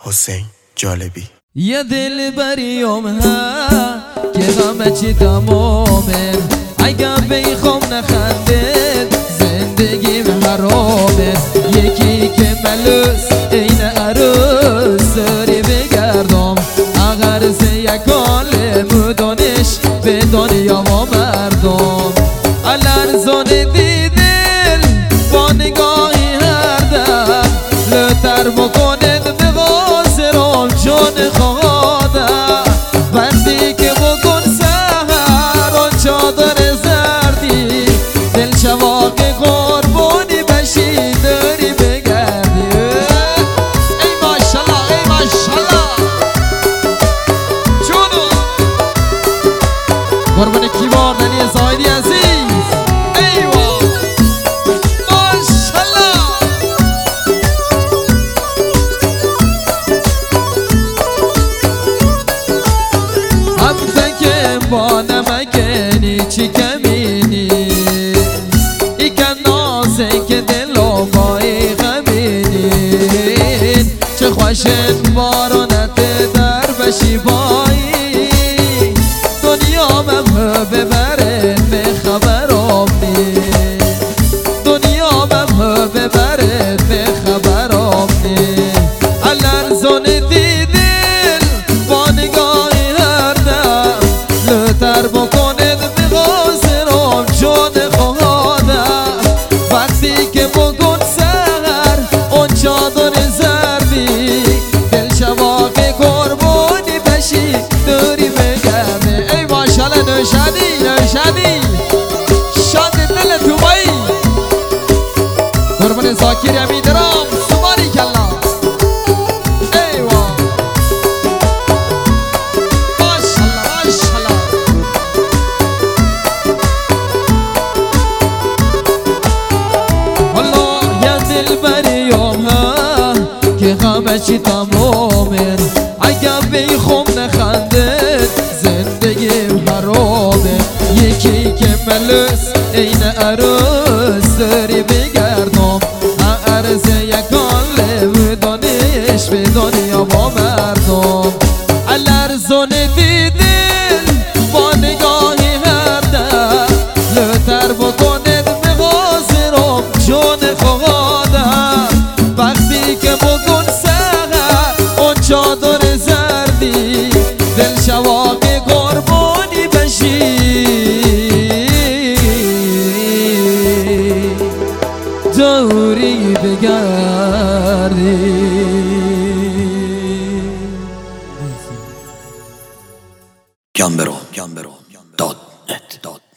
حسین جالبی. یه دل بریم ها که غم چی تمامه، اگر بیخوام نخندید زندگیم حرامه. یکی که ملوس این عروس داری بگردم، اگر زیکال مدانش به دنیا و مردم. الارزان دیدل با نگاهی هر دم لطر بکنید بغازرام جان خواهدم. وقتی که بکن سهر آن چادر زردی دل شواق قربانی بشی داری بگردی. ای ماشالله ای ماشالله جونو قربان کیوار دنی زایدی عزیز. ایوا ماشالله هم تکه با نمکنی چی کمینی ای که نازه که دلو بایی غمینی. چه خوشن بارانت در بشی بایی دنیا ممه ببره به خبرم نی. دنیا ممه ببره به خبرم نی. الارزان دیدل با نگاهی هر دم لطر بکنید بغازرام جان خواهدم. وقتی که بکن سهر اون چادر زردی دل شواق قربانی بشی داری بگرده. ای ماشالله نوشدی نوشدی شاد دل توبایی قربان زاکر امیدرام سماری کلا. ایوا ماشالله ماشالله والله یا دل بریم ها که غم چی تمامه، اگر بیخوام نخندید زندگیم حرامه. یکی که ملوس این عروس داری بگردم، عرض یکان لودانش به دنیا با مردم. الارزان دیدل با نگاهی هر دم لطر بکنید بغازرام جان خواهدم. وقتی که بکن سهر اون چادر زردی دل شواق قربانی بشی دوری بگردی. گمبرو